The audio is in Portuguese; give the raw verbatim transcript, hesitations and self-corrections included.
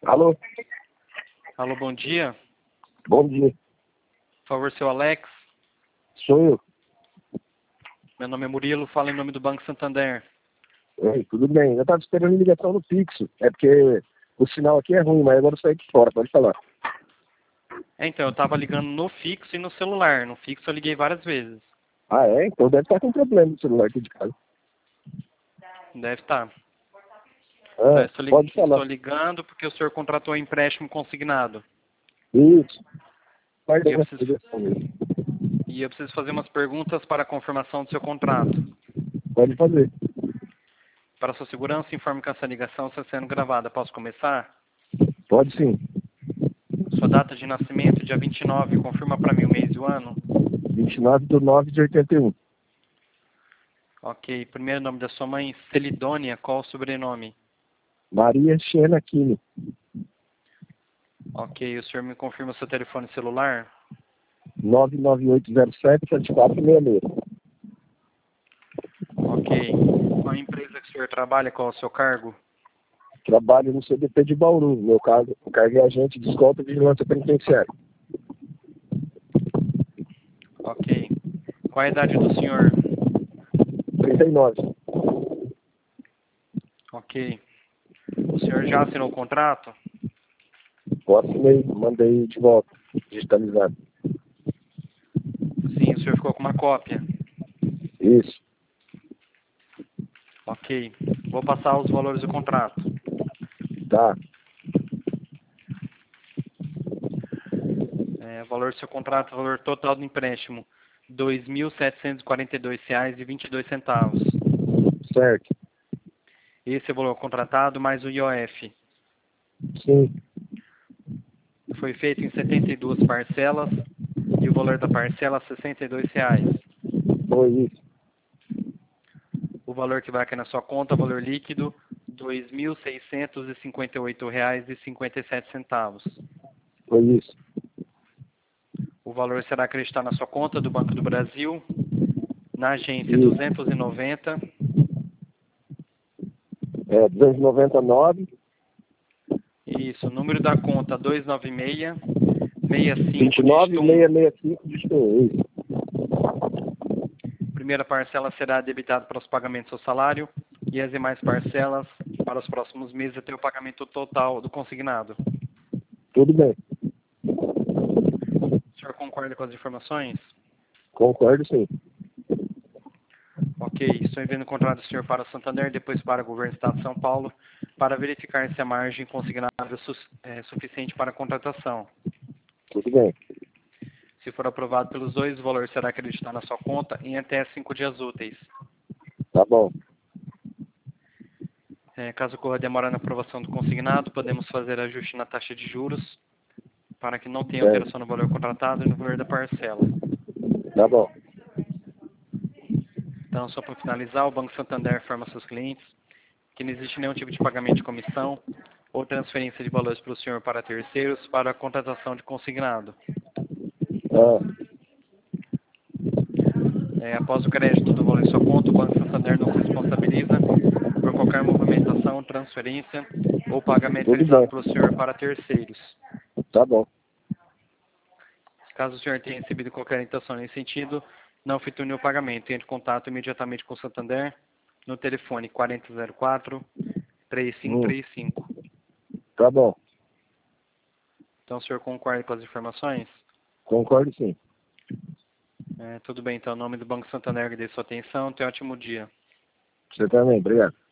Alô? Alô, bom dia. Bom dia. Por favor, seu Alex. Sou eu. Meu nome é Murilo, falo em nome do Banco Santander. Oi, tudo bem? Eu estava esperando ligação no fixo. É porque o sinal aqui é ruim, mas agora eu saí de fora, pode falar. É, então, eu estava ligando no fixo e no celular. No fixo eu liguei várias vezes. Ah, é? Então deve estar com problema no celular aqui de casa. Deve estar. Então, eu Ah, estou, lig pode falar. estou ligando porque o senhor contratou um empréstimo consignado. Isso. E eu Perdão, preciso, ligação mesmo. e eu preciso fazer umas perguntas para a confirmação do seu contrato. Pode fazer. Para sua segurança, informe que essa ligação está sendo gravada. Posso começar? Pode sim. Sua data de nascimento, dia vinte e nove. Confirma para mim o mês e o ano. vinte e nove de nove de oitenta e um. Ok. Primeiro nome da sua mãe, Celidônia. Qual o sobrenome? Maria Xena Aquino. Ok. O senhor me confirma o seu telefone celular? nove nove oito zero sete sete quatro seis seis. Ok. Qual a empresa que o senhor trabalha? Qual é o seu cargo? Trabalho no C D P de Bauru. Meu cargo, o cargo é agente de escolta e vigilância penitenciária. Ok. Qual a idade do senhor? trinta e nove. Ok. O senhor já assinou o contrato? Eu assinei, mandei de volta, digitalizado. Sim, o senhor ficou com uma cópia. Isso. Ok. Vou passar os valores do contrato. Tá. É, o valor do seu contrato, o valor total do empréstimo, dois mil setecentos e quarenta e dois reais e vinte e dois centavos. Certo. Esse é o valor contratado mais o I O F. Sim. Foi feito em setenta e duas parcelas e o valor da parcela sessenta e dois reais. Foi isso. O valor que vai cair na sua conta, valor líquido, dois mil seiscentos e cinquenta e oito reais e cinquenta e sete centavos. Foi isso. O valor será acreditado na sua conta do Banco do Brasil, na agência Isso. duzentos e noventa, É, duzentos e noventa e nove, isso, número da conta duzentos e noventa e seis, sessenta e vinte cinco, e nove, dígito um. seiscentos e sessenta e cinco, dígito um. Isso. Primeira parcela será debitada para os pagamentos do salário e as demais parcelas para os próximos meses até o pagamento total do consignado. Tudo bem. O senhor concorda com as informações? Concordo, sim. Ok, estou enviando o contrato do senhor para o Santander, depois para o governo do Estado de São Paulo, para verificar se a margem consignada é su é suficiente para a contratação. Tudo bem. Se for aprovado pelos dois, o valor será acreditado na sua conta em até cinco dias úteis. Tá bom. É, caso ocorra demora na aprovação do consignado, podemos fazer ajuste na taxa de juros para que não tenha Certo. alteração no valor contratado e no valor da parcela. Tá bom. Então, só para finalizar, o Banco Santander informa seus clientes que não existe nenhum tipo de pagamento de comissão ou transferência de valores para o senhor para terceiros para a contratação de consignado. Ah, É, após o crédito do valor em sua conta, o Banco Santander não se responsabiliza por qualquer movimentação, transferência ou pagamento tudo realizado bem. pelo senhor para terceiros. Tá bom. Caso o senhor tenha recebido qualquer intenção nesse sentido, não efetue o pagamento. Entre em contato imediatamente com o Santander no telefone quarenta zero quatro, três cinco Hum, três cinco. tá bom. Então, o senhor concorda com as informações? Concordo, sim. É, tudo bem, então, em nome do Banco Santander, agradeço a sua atenção. Tenha um ótimo dia. Você também. Obrigado.